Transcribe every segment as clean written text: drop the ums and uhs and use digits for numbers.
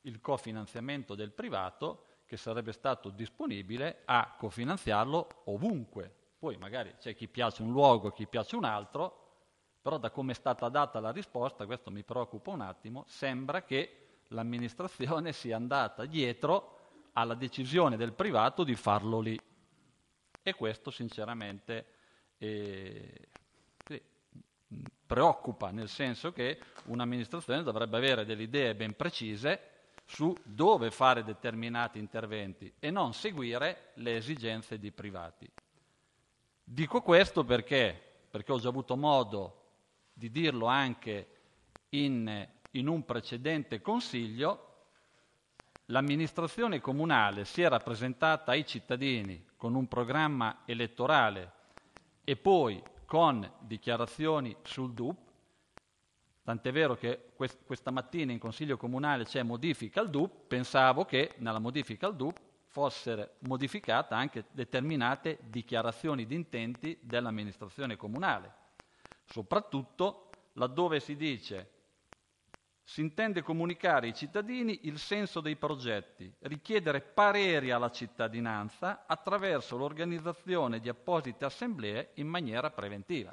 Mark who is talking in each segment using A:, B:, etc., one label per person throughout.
A: il cofinanziamento del privato che sarebbe stato disponibile a cofinanziarlo ovunque. Poi magari c'è chi piace un luogo, chi piace un altro, però da come è stata data la risposta, questo mi preoccupa un attimo, sembra che l'amministrazione sia andata dietro alla decisione del privato di farlo lì. E questo sinceramente sì, preoccupa, nel senso che un'amministrazione dovrebbe avere delle idee ben precise su dove fare determinati interventi e non seguire le esigenze di privati. Dico questo perché ho già avuto modo di dirlo anche in un precedente consiglio. L'amministrazione comunale si era presentata ai cittadini con un programma elettorale e poi con dichiarazioni sul DUP, tant'è vero che questa mattina in Consiglio Comunale c'è modifica al DUP, pensavo che nella modifica al DUP fossero modificate anche determinate dichiarazioni di intenti dell'amministrazione comunale, soprattutto laddove si dice: si intende comunicare ai cittadini il senso dei progetti, richiedere pareri alla cittadinanza attraverso l'organizzazione di apposite assemblee in maniera preventiva.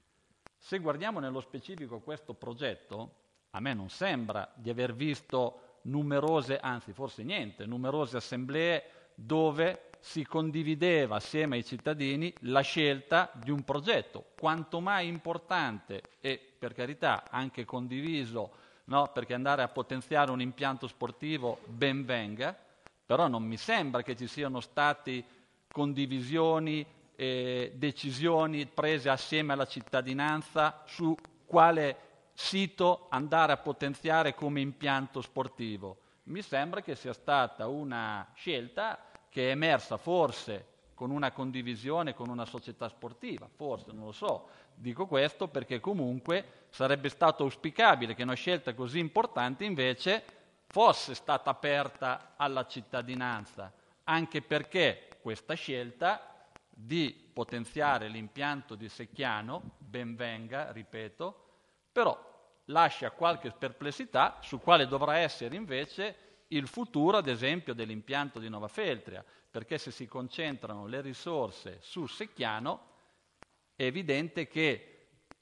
A: Se guardiamo nello specifico questo progetto, a me non sembra di aver visto numerose, anzi forse niente, numerose assemblee dove si condivideva assieme ai cittadini la scelta di un progetto, quanto mai importante e, per carità, anche condiviso. No, perché andare a potenziare un impianto sportivo ben venga, però non mi sembra che ci siano stati condivisioni e decisioni prese assieme alla cittadinanza su quale sito andare a potenziare come impianto sportivo. Mi sembra che sia stata una scelta che è emersa forse con una condivisione con una società sportiva, forse, non lo so. Dico questo perché comunque sarebbe stato auspicabile che una scelta così importante invece fosse stata aperta alla cittadinanza, anche perché questa scelta di potenziare l'impianto di Secchiano, ben venga, ripeto, però lascia qualche perplessità su quale dovrà essere invece il futuro, ad esempio, dell'impianto di Nova Feltria, perché se si concentrano le risorse su Secchiano è evidente che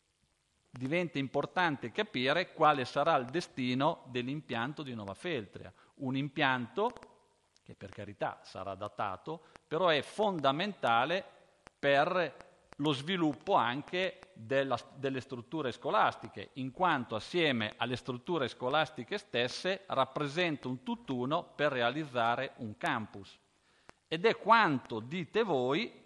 A: diventa importante capire quale sarà il destino dell'impianto di Nova Feltria. Un impianto che per carità sarà datato, però è fondamentale per lo sviluppo anche delle strutture scolastiche, in quanto assieme alle strutture scolastiche stesse rappresenta un tutt'uno per realizzare un campus. Ed è quanto dite voi,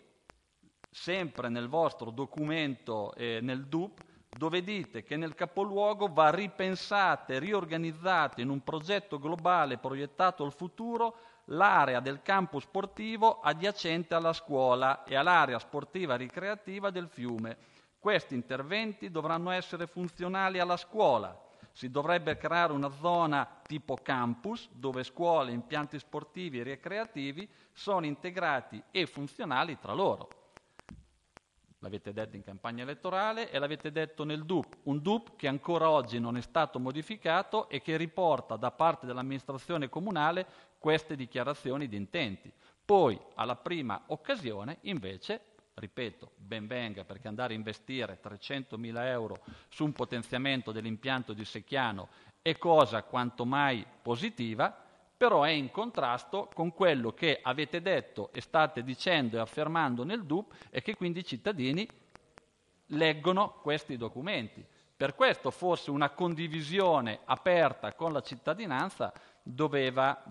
A: sempre nel vostro documento nel DUP, dove dite che nel capoluogo va ripensata e riorganizzata in un progetto globale proiettato al futuro l'area del campo sportivo adiacente alla scuola e all'area sportiva ricreativa del fiume. Questi interventi dovranno essere funzionali alla scuola. Si dovrebbe creare una zona tipo campus dove scuole, impianti sportivi e ricreativi sono integrati e funzionali tra loro. L'avete detto in campagna elettorale e l'avete detto nel DUP, un DUP che ancora oggi non è stato modificato e che riporta da parte dell'amministrazione comunale queste dichiarazioni di intenti. Poi, alla prima occasione, invece, ripeto, ben venga, perché andare a investire 300.000 euro su un potenziamento dell'impianto di Secchiano è cosa quanto mai positiva, però è in contrasto con quello che avete detto e state dicendo e affermando nel DUP e che quindi i cittadini leggono questi documenti. Per questo forse una condivisione aperta con la cittadinanza doveva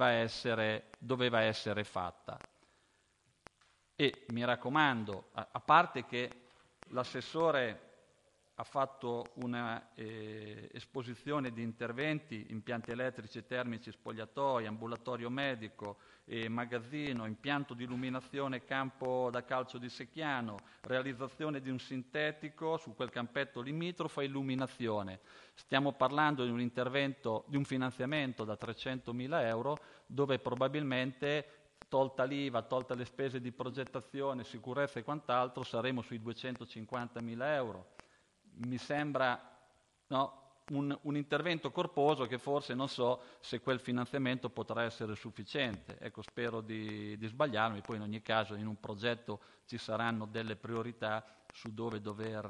A: essere fatta. E mi raccomando, a parte che l'assessore ha fatto una esposizione di interventi, impianti elettrici, termici, spogliatoi, ambulatorio medico, magazzino, impianto di illuminazione campo da calcio di Secchiano, realizzazione di un sintetico su quel campetto limitrofo e illuminazione. Stiamo parlando di un intervento, di un finanziamento da 300.000 euro dove probabilmente, tolta l'IVA, tolte le spese di progettazione, sicurezza e quant'altro, saremo sui 250.000 euro. Mi sembra un intervento corposo che forse non so se quel finanziamento potrà essere sufficiente. Ecco, spero di sbagliarmi, poi in ogni caso in un progetto ci saranno delle priorità su dove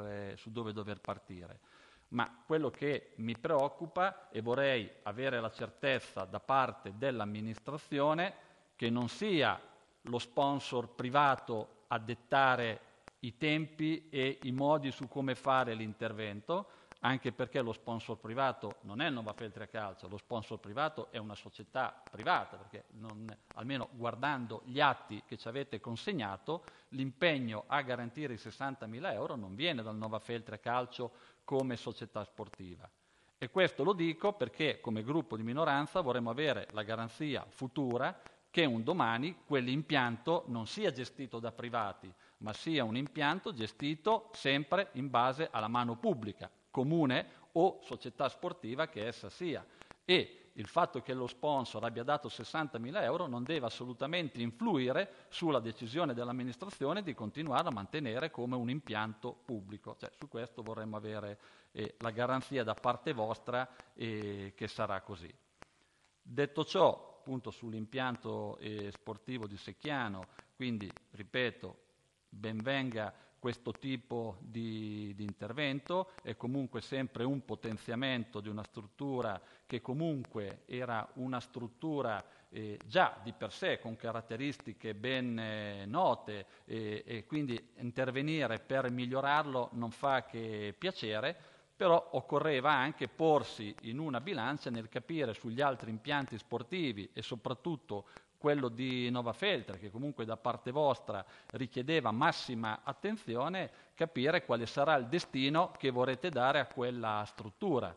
A: dover partire. Ma quello che mi preoccupa, e vorrei avere la certezza da parte dell'amministrazione, che non sia lo sponsor privato a dettare i tempi e i modi su come fare l'intervento, anche perché lo sponsor privato non è il Nova Feltria Calcio, lo sponsor privato è una società privata, perché almeno guardando gli atti che ci avete consegnato, l'impegno a garantire i 60.000 euro non viene dal Nova Feltria Calcio come società sportiva. E questo lo dico perché come gruppo di minoranza vorremmo avere la garanzia futura che un domani quell'impianto non sia gestito da privati, ma sia un impianto gestito sempre in base alla mano pubblica, comune o società sportiva che essa sia. E il fatto che lo sponsor abbia dato 60.000 euro non deve assolutamente influire sulla decisione dell'amministrazione di continuare a mantenere come un impianto pubblico. Cioè, su questo vorremmo avere la garanzia da parte vostra che sarà così. Detto ciò, appunto sull'impianto sportivo di Secchiano, quindi, ripeto, ben venga questo tipo di intervento, è comunque sempre un potenziamento di una struttura che comunque era una struttura già di per sé con caratteristiche ben note e quindi intervenire per migliorarlo non fa che piacere, però occorreva anche porsi in una bilancia nel capire sugli altri impianti sportivi e soprattutto quello di Nova Feltria, che comunque da parte vostra richiedeva massima attenzione, capire quale sarà il destino che vorrete dare a quella struttura.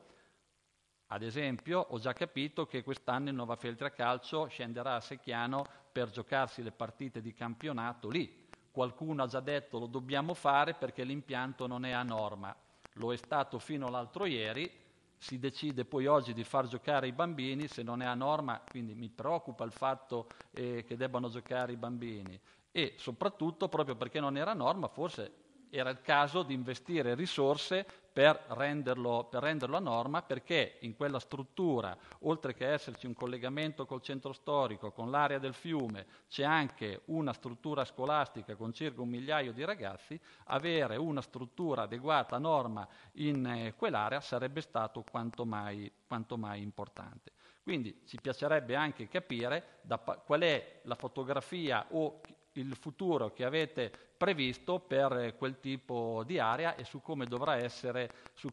A: Ad esempio, ho già capito che quest'anno il Nova Feltria Calcio scenderà a Secchiano per giocarsi le partite di campionato lì. Qualcuno ha già detto lo dobbiamo fare perché l'impianto non è a norma. Lo è stato fino all'altro ieri, si decide poi oggi di far giocare i bambini, se non è a norma, quindi mi preoccupa il fatto che debbano giocare i bambini e soprattutto proprio perché non era a norma forse era il caso di investire risorse per renderlo a norma, perché in quella struttura, oltre che esserci un collegamento col centro storico, con l'area del fiume, c'è anche una struttura scolastica con circa 1 migliaio di ragazzi, avere una struttura adeguata a norma in quell'area sarebbe stato quanto mai importante. Quindi ci piacerebbe anche capire qual è la fotografia o il futuro che avete previsto per quel tipo di area e su come dovrà essere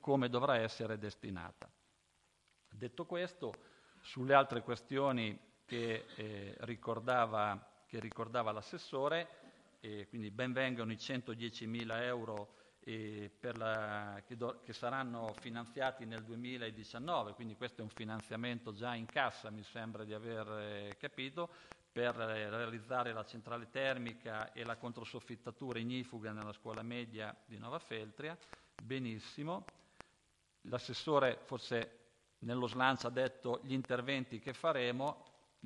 A: destinata. Detto questo, sulle altre questioni che ricordava l'assessore, quindi ben vengano i 110.000 euro che saranno finanziati nel 2019, quindi questo è un finanziamento già in cassa, mi sembra di aver capito, per realizzare la centrale termica e la controsoffittatura ignifuga nella scuola media di Nova Feltria. Benissimo. L'assessore forse nello slancio ha detto gli interventi che faremo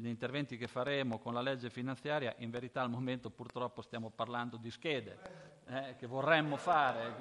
A: con la legge finanziaria, in verità al momento purtroppo stiamo parlando di schede che vorremmo fare,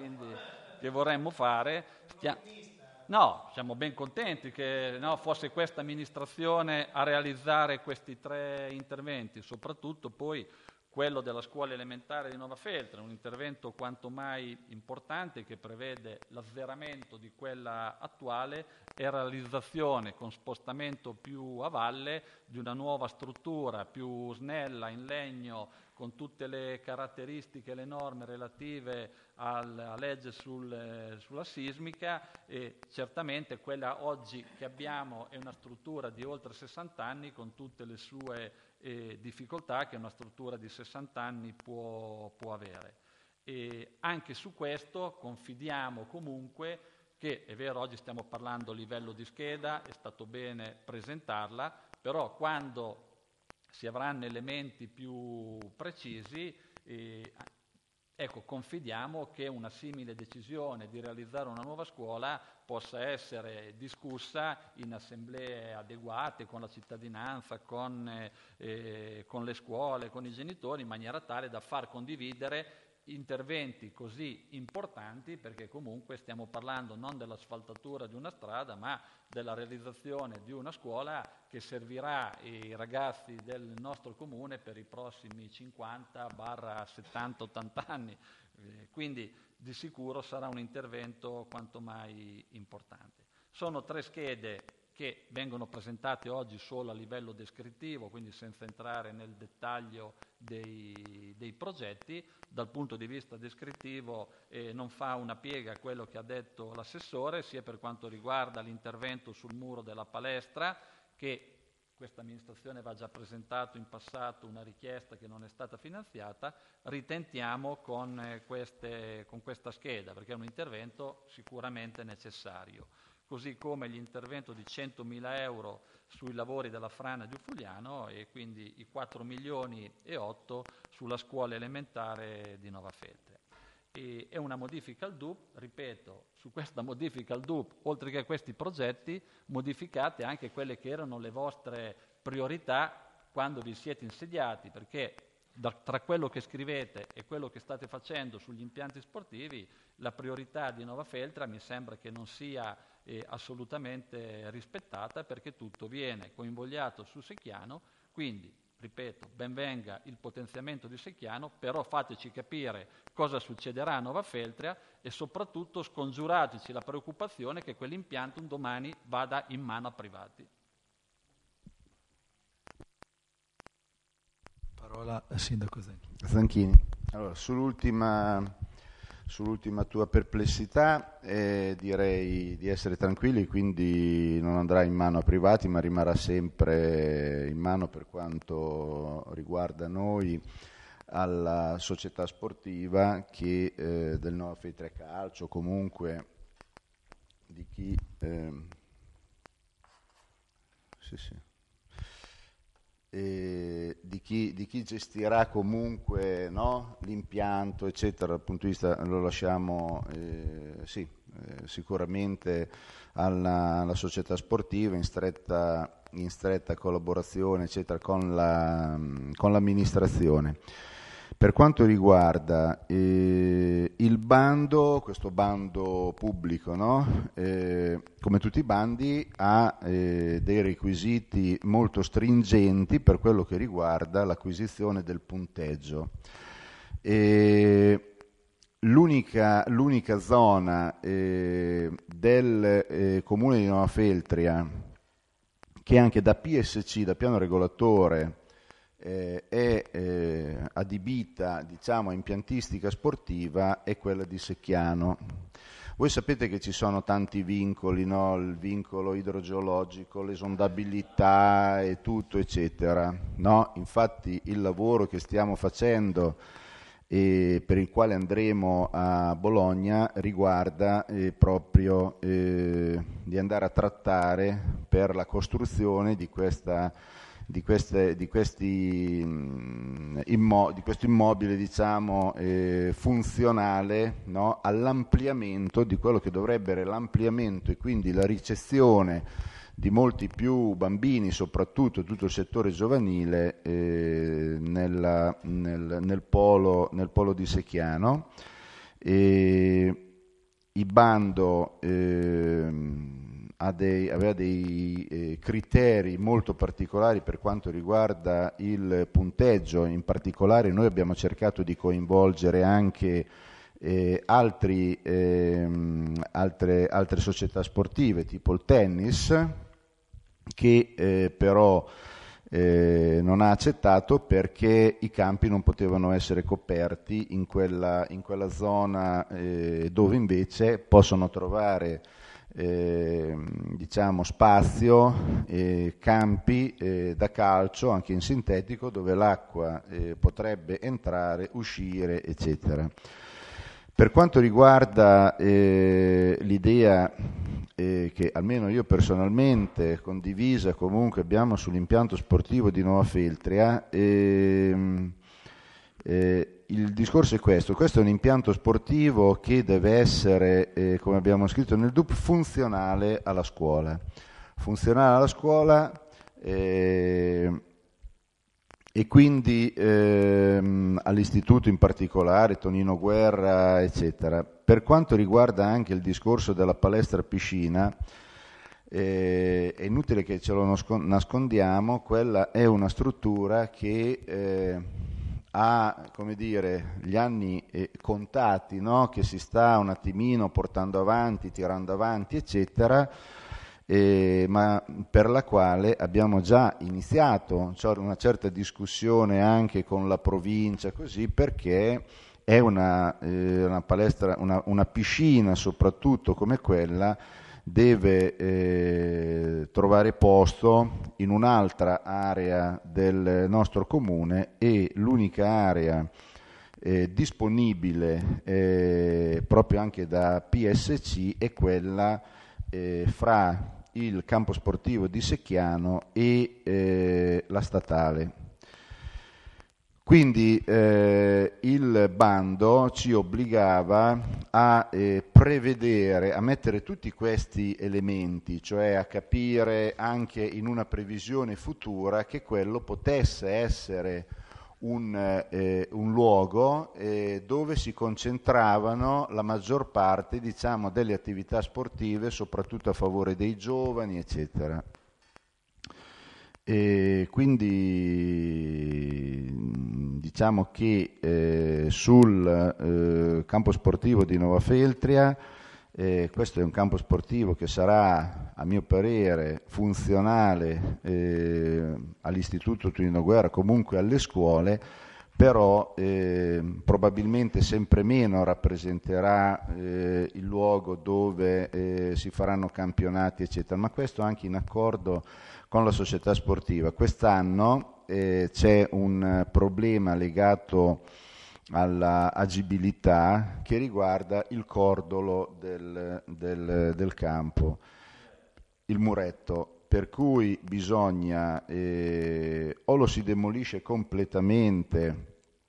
A: No, siamo ben contenti che fosse questa amministrazione a realizzare questi 3 interventi, soprattutto poi quello della scuola elementare di Nova Feltria, un intervento quanto mai importante che prevede l'azzeramento di quella attuale e realizzazione con spostamento più a valle di una nuova struttura più snella in legno, con tutte le caratteristiche e le norme relative alla legge sulla sismica, e certamente quella oggi che abbiamo è una struttura di oltre 60 anni con tutte le sue difficoltà che una struttura di 60 anni può avere. E anche su questo confidiamo comunque che, è vero, oggi stiamo parlando a livello di scheda, è stato bene presentarla, però quando si avranno elementi più precisi, confidiamo che una simile decisione di realizzare una nuova scuola possa essere discussa in assemblee adeguate con la cittadinanza, con le scuole, con i genitori, in maniera tale da far condividere interventi così importanti, perché comunque stiamo parlando non dell'asfaltatura di una strada, ma della realizzazione di una scuola che servirà i ragazzi del nostro comune per i prossimi 50-70-80 anni. Quindi di sicuro sarà un intervento quanto mai importante. Sono 3 schede che vengono presentate oggi solo a livello descrittivo, quindi senza entrare nel dettaglio dei progetti. Dal punto di vista descrittivo non fa una piega a quello che ha detto l'assessore, sia per quanto riguarda l'intervento sul muro della palestra, che questa amministrazione aveva già presentato in passato una richiesta che non è stata finanziata, ritentiamo con questa scheda, perché è un intervento sicuramente necessario. Così come l'intervento di 100.000 euro sui lavori della frana di Ufugliano e quindi i 4 milioni e 8 sulla scuola elementare di Nova Feltria. E è una modifica al DUP, ripeto, su questa modifica al DUP, oltre che a questi progetti, modificate anche quelle che erano le vostre priorità quando vi siete insediati, perché tra quello che scrivete e quello che state facendo sugli impianti sportivi, la priorità di Nova Feltria mi sembra che non sia assolutamente rispettata, perché tutto viene coinvogliato su Secchiano. Quindi, ripeto, ben venga il potenziamento di Secchiano, però fateci capire cosa succederà a Nova Feltria e soprattutto scongiurateci la preoccupazione che quell'impianto un domani vada in mano a privati.
B: Parola al sindaco
C: Zanchini. Allora, sull'ultima tua perplessità direi di essere tranquilli, quindi non andrà in mano a privati, ma rimarrà sempre in mano, per quanto riguarda noi, alla società sportiva che del Nova Feltria Calcio, comunque di chi di chi gestirà comunque, no, l'impianto, eccetera. Dal punto di vista lo lasciamo sicuramente alla società sportiva in stretta collaborazione, eccetera, con l'amministrazione. Per quanto riguarda il bando, questo bando pubblico, no? Come tutti i bandi, ha dei requisiti molto stringenti per quello che riguarda l'acquisizione del punteggio. L'unica zona del comune di Nova Feltria che anche da PSC, da piano regolatore, è adibita, diciamo, a impiantistica sportiva, è quella di Secchiano. Voi sapete che ci sono tanti vincoli, no? Il vincolo idrogeologico, l'esondabilità e tutto, eccetera, no? Infatti il lavoro che stiamo facendo e per il quale andremo a Bologna riguarda proprio di andare a trattare per la costruzione di questo immobile, diciamo, funzionale, no, all'ampliamento di quello che dovrebbe essere l'ampliamento e quindi la ricezione di molti più bambini, soprattutto tutto il settore giovanile, nel polo di Secchiano. Il bando aveva dei criteri molto particolari per quanto riguarda il punteggio. In particolare noi abbiamo cercato di coinvolgere anche altre società sportive, tipo il tennis, che però non ha accettato, perché i campi non potevano essere coperti in quella zona dove invece possono trovare diciamo spazio, campi da calcio anche in sintetico, dove l'acqua potrebbe entrare, uscire, eccetera. Per quanto riguarda l'idea che almeno io personalmente condivisa comunque abbiamo sull'impianto sportivo di Nova Feltria, il discorso è questo è un impianto sportivo che deve essere, come abbiamo scritto nel DUP, funzionale alla scuola. Funzionale alla scuola E quindi all'istituto in particolare, Tonino Guerra, eccetera. Per quanto riguarda anche il discorso della palestra piscina, è inutile che ce lo nascondiamo, quella è una struttura che ha, come dire, gli anni contati, no? Che si sta un attimino portando avanti, tirando avanti, eccetera, ma per la quale abbiamo già iniziato una certa discussione anche con la provincia, così, perché è una palestra, una piscina soprattutto come quella deve trovare posto in un'altra area del nostro comune, e l'unica area disponibile proprio anche da PSC è quella fra il campo sportivo di Secchiano e la statale. Quindi il bando ci obbligava a prevedere, a mettere tutti questi elementi, cioè a capire anche in una previsione futura che quello potesse essere un luogo dove si concentravano la maggior parte, diciamo, delle attività sportive, soprattutto a favore dei giovani, eccetera. E quindi diciamo che sul campo sportivo di Nova Feltria, questo è un campo sportivo che sarà, a mio parere, funzionale all'Istituto Tonino Guerra, comunque alle scuole, però probabilmente sempre meno rappresenterà il luogo dove si faranno campionati, eccetera, ma questo anche in accordo con la società sportiva. Quest'anno c'è un problema legato alla agibilità che riguarda il cordolo del campo, il muretto, per cui bisogna o lo si demolisce completamente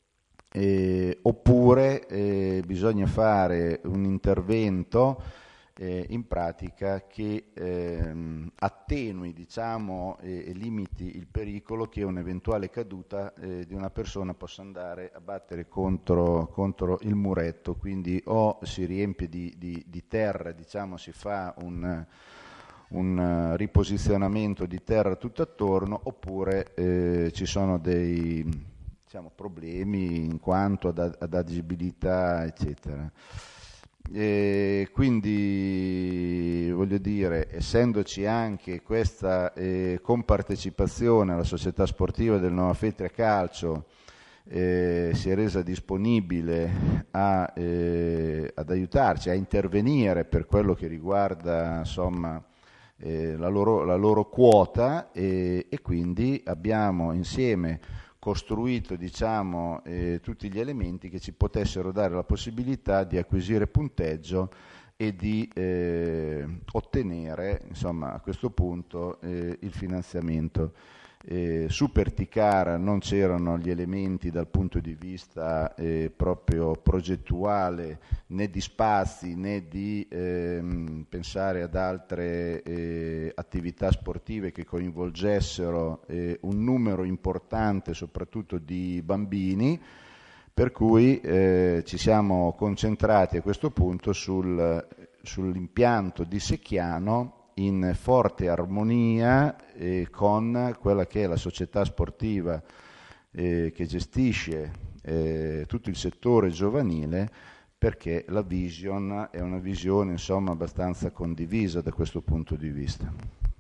C: oppure bisogna fare un intervento in pratica che attenui, diciamo, e limiti il pericolo che un'eventuale caduta di una persona possa andare a battere contro il muretto. Quindi o si riempie di terra, diciamo, si fa un riposizionamento di terra tutto attorno, oppure ci sono dei, diciamo, problemi in quanto ad agibilità, eccetera. E quindi voglio dire, essendoci anche questa compartecipazione alla società sportiva del Nova Feltria Calcio, si è resa disponibile ad aiutarci, a intervenire per quello che riguarda, insomma, la loro quota, e quindi abbiamo insieme costruito, diciamo, tutti gli elementi che ci potessero dare la possibilità di acquisire punteggio e di ottenere, insomma, a questo punto il finanziamento. Su Perticara non c'erano gli elementi dal punto di vista proprio progettuale, né di spazi, né di pensare ad altre attività sportive che coinvolgessero un numero importante soprattutto di bambini, per cui ci siamo concentrati a questo punto sull'impianto di Secchiano, in forte armonia con quella che è la società sportiva che gestisce tutto il settore giovanile, perché la vision è una visione, insomma, abbastanza condivisa da questo punto di vista.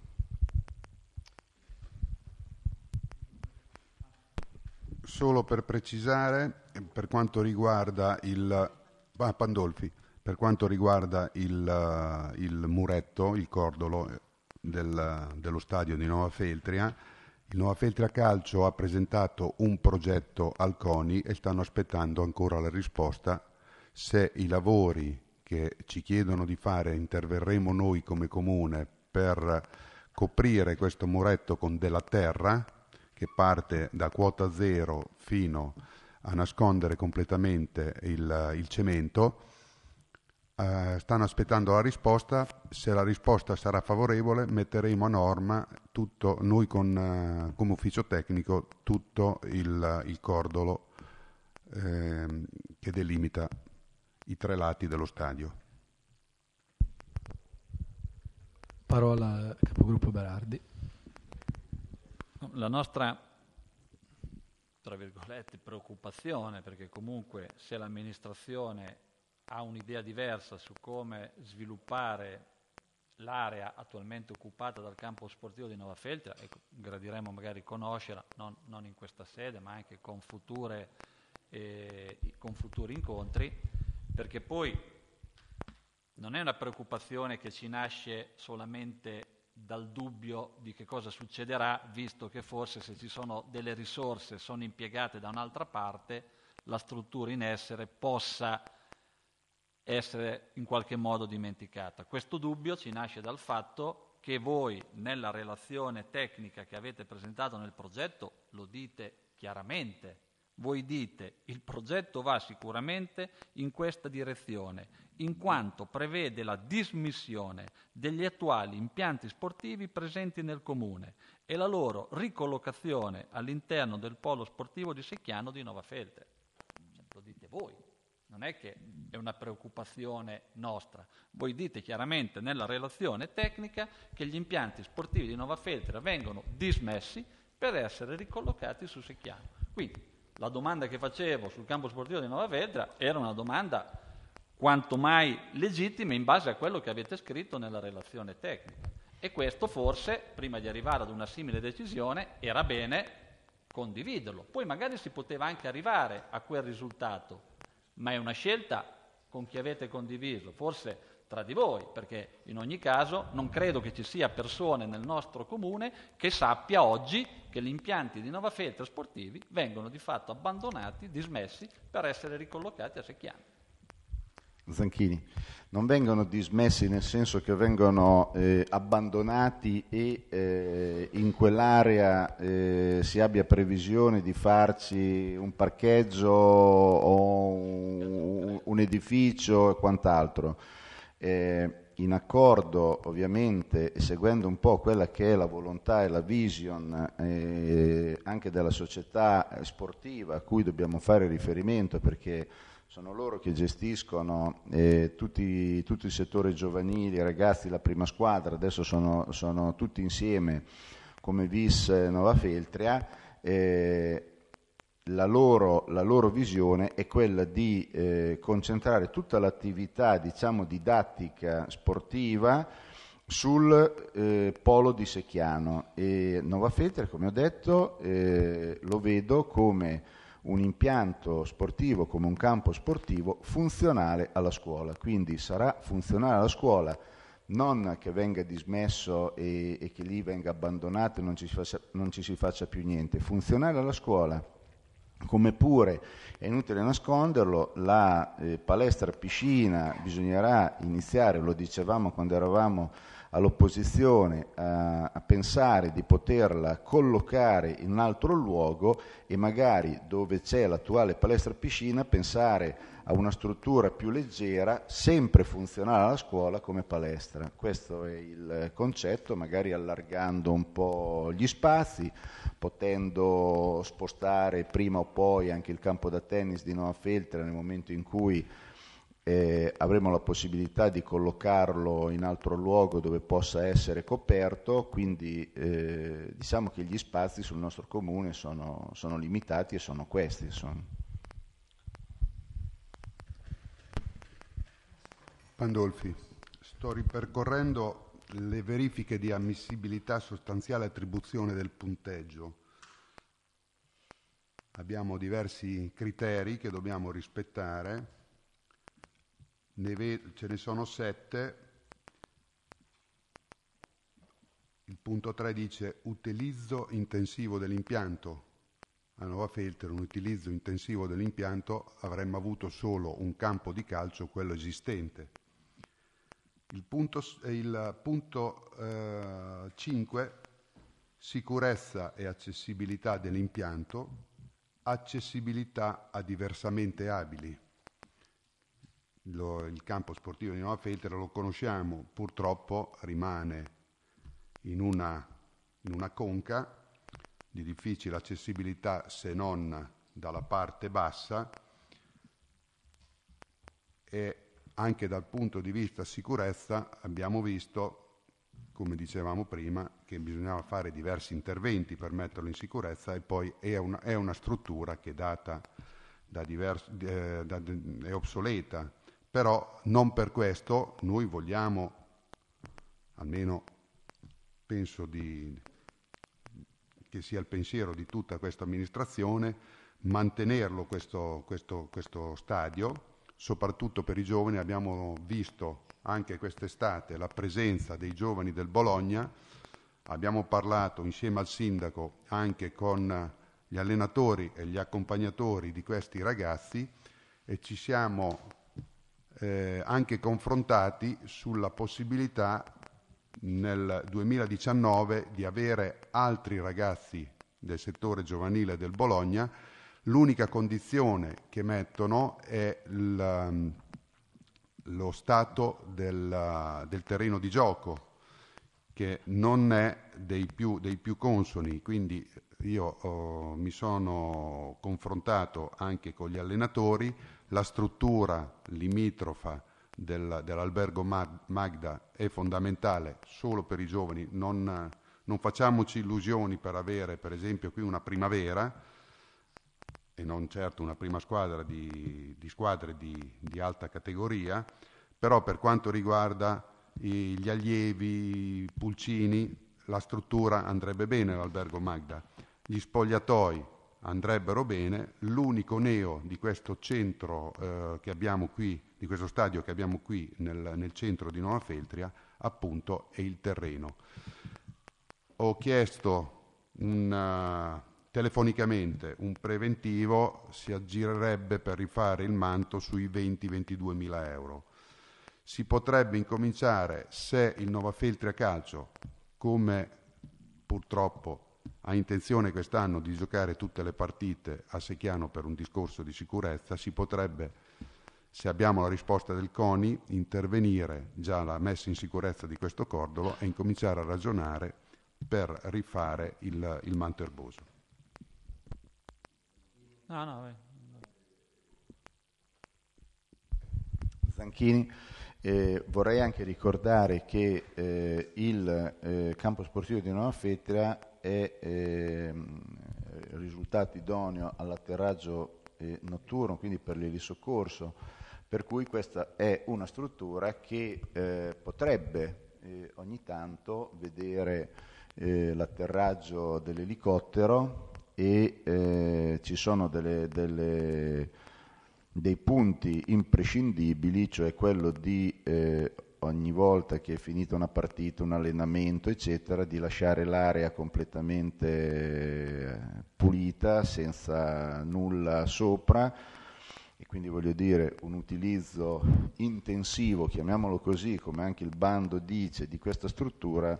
B: Solo per precisare, per quanto riguarda Pandolfi, per quanto riguarda il muretto, il cordolo dello stadio di Nova Feltria, il Nova Feltria Calcio ha presentato un progetto al CONI e stanno aspettando ancora la risposta. Se i lavori che ci chiedono di fare interverremo noi come comune per coprire questo muretto con della terra che parte da quota zero fino a nascondere completamente il cemento, stanno aspettando la risposta. Se la risposta sarà favorevole metteremo a norma tutto, noi come ufficio tecnico, tutto il cordolo che delimita i 3 lati dello stadio.
D: Parola al capogruppo Berardi.
A: La nostra, tra virgolette, preoccupazione, perché comunque se l'amministrazione ha un'idea diversa su come sviluppare l'area attualmente occupata dal campo sportivo di Nova Feltria, e gradiremo magari conoscerla, non in questa sede, ma anche con futuri incontri, perché poi non è una preoccupazione che ci nasce solamente dal dubbio di che cosa succederà, visto che forse se ci sono delle risorse sono impiegate da un'altra parte, la struttura in essere possa essere in qualche modo dimenticata. Questo dubbio ci nasce dal fatto che voi nella relazione tecnica che avete presentato nel progetto lo dite chiaramente. Voi dite il progetto va sicuramente in questa direzione, in quanto prevede la dismissione degli attuali impianti sportivi presenti nel comune e la loro ricollocazione all'interno del polo sportivo di Secchiano di Nova Feltria. Lo dite voi, non è che è una preoccupazione nostra. Voi dite chiaramente nella relazione tecnica che gli impianti sportivi di Nova Feltria vengono dismessi per essere ricollocati su Secchiano. Quindi la domanda che facevo sul campo sportivo di Nova Feltria era una domanda quanto mai legittima in base a quello che avete scritto nella relazione tecnica. E questo forse, prima di arrivare ad una simile decisione, era bene condividerlo. Poi magari si poteva anche arrivare a quel risultato, ma è una scelta con chi avete condiviso, forse tra di voi, perché in ogni caso non credo che ci sia persone nel nostro comune che sappia oggi che gli impianti di Nova Feltria sportivi vengono di fatto abbandonati, dismessi, per essere ricollocati a Secchiano.
C: Zanchini, non vengono dismessi nel senso che vengono abbandonati e in quell'area si abbia previsione di farci un parcheggio o un edificio e quant'altro. In accordo ovviamente, seguendo un po' quella che è la volontà e la vision anche della società sportiva a cui dobbiamo fare riferimento, perché sono loro che gestiscono tutto il settore giovanile, i ragazzi, la prima squadra, adesso sono tutti insieme come Vis Nova Feltria. La loro visione è quella di concentrare tutta l'attività, diciamo, didattica sportiva sul polo di Secchiano, e Nova Feltria, come ho detto, lo vedo come un impianto sportivo, come un campo sportivo funzionale alla scuola, quindi sarà funzionale alla scuola, non che venga dismesso e che lì venga abbandonato e non ci si faccia più niente, funzionale alla scuola. Come pure, è inutile nasconderlo, la palestra piscina bisognerà iniziare, lo dicevamo quando eravamo all'opposizione, a pensare di poterla collocare in un altro luogo e magari dove c'è l'attuale palestra piscina pensare a una struttura più leggera, sempre funzionale alla scuola come palestra. Questo è il concetto, magari allargando un po' gli spazi, potendo spostare prima o poi anche il campo da tennis di Nova Feltria nel momento in cui avremo la possibilità di collocarlo in altro luogo dove possa essere coperto, quindi diciamo che gli spazi sul nostro comune sono limitati e sono questi.
B: Pandolfi, sto ripercorrendo le verifiche di ammissibilità sostanziale attribuzione del punteggio. Abbiamo diversi criteri che dobbiamo rispettare. Ce ne sono 7. Il punto 3 dice utilizzo intensivo dell'impianto. A Nova Feltria un utilizzo intensivo dell'impianto avremmo avuto solo un campo di calcio, quello esistente. Il punto 5, sicurezza e accessibilità dell'impianto, accessibilità a diversamente abili. il campo sportivo di Nova Feltria lo conosciamo, purtroppo rimane in una conca di difficile accessibilità, se non dalla parte bassa, e anche dal punto di vista sicurezza abbiamo visto, come dicevamo prima, che bisognava fare diversi interventi per metterlo in sicurezza, e poi è una struttura che è obsoleta, però non per questo noi vogliamo, almeno penso che sia il pensiero di tutta questa amministrazione, mantenerlo questo stadio, soprattutto per i giovani. Abbiamo visto anche quest'estate la presenza dei giovani del Bologna, abbiamo parlato insieme al sindaco anche con gli allenatori e gli accompagnatori di questi ragazzi, e ci siamo anche confrontati sulla possibilità nel 2019 di avere altri ragazzi del settore giovanile del Bologna. L'unica condizione che mettono è lo stato del terreno di gioco, che non è dei più consoni, quindi io mi sono confrontato anche con gli allenatori. La struttura limitrofa dell'albergo Magda è fondamentale solo per i giovani, non facciamoci illusioni per avere per esempio qui una primavera e non certo una prima squadra di squadre di alta categoria, però per quanto riguarda gli allievi, i pulcini, la struttura andrebbe bene l'albergo Magda, gli spogliatoi andrebbero bene. L'unico neo di questo centro che abbiamo qui, di questo stadio che abbiamo qui nel centro di Nova Feltria, appunto, è il terreno. Ho chiesto telefonicamente un preventivo, si aggirerebbe per rifare il manto sui 20-22 mila euro. Si potrebbe incominciare, se il Nova Feltria Calcio, come purtroppo ha intenzione quest'anno di giocare tutte le partite a Secchiano per un discorso di sicurezza, si potrebbe, se abbiamo la risposta del CONI, intervenire già alla messa in sicurezza di questo cordolo e incominciare a ragionare per rifare il manto erboso.
C: Zanchini. Vorrei anche ricordare che il campo sportivo di Nova Feltria è risultato idoneo all'atterraggio notturno, quindi per l'elisoccorso, per cui questa è una struttura che potrebbe ogni tanto vedere l'atterraggio dell'elicottero, e ci sono dei punti imprescindibili, cioè quello di ogni volta che è finita una partita, un allenamento eccetera, di lasciare l'area completamente pulita, senza nulla sopra, e quindi voglio dire un utilizzo intensivo, chiamiamolo così, come anche il bando dice, di questa struttura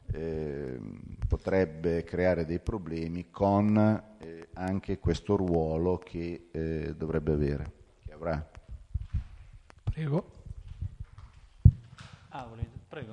C: potrebbe creare dei problemi con anche questo ruolo che dovrebbe avere, che avrà.
D: Prego.
A: Prego.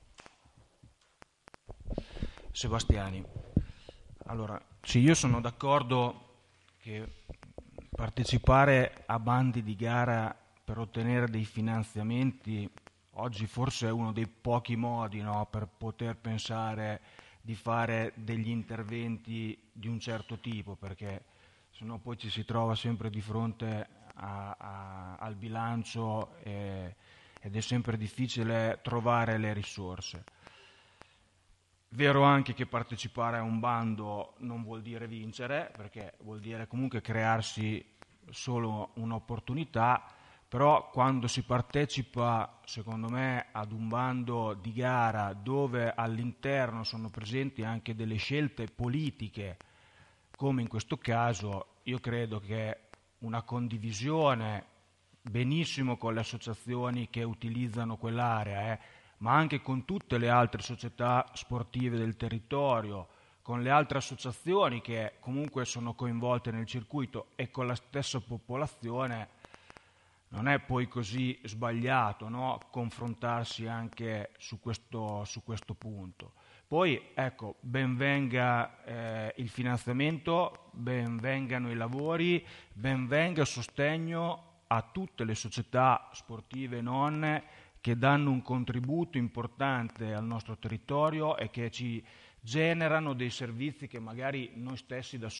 E: Sebastiani. Allora, sì, io sono d'accordo che partecipare a bandi di gara per ottenere dei finanziamenti oggi forse è uno dei pochi modi, no, per poter pensare di fare degli interventi di un certo tipo, perché sennò poi ci si trova sempre di fronte al bilancio ed è sempre difficile trovare le risorse. Vero anche che partecipare a un bando non vuol dire vincere, perché vuol dire comunque crearsi solo un'opportunità, però quando si partecipa, secondo me, ad un bando di gara dove all'interno sono presenti anche delle scelte politiche, come in questo caso, io credo che una condivisione benissimo con le associazioni che utilizzano quell'area, ma anche con tutte le altre società sportive del territorio, con le altre associazioni che comunque sono coinvolte nel circuito e con la stessa popolazione, non è poi così sbagliato, no? Confrontarsi anche su questo punto. Poi ecco, ben venga il finanziamento, ben vengano i lavori, ben venga il sostegno a tutte le società sportive e non che danno un contributo importante al nostro territorio e che ci generano dei servizi che magari noi stessi da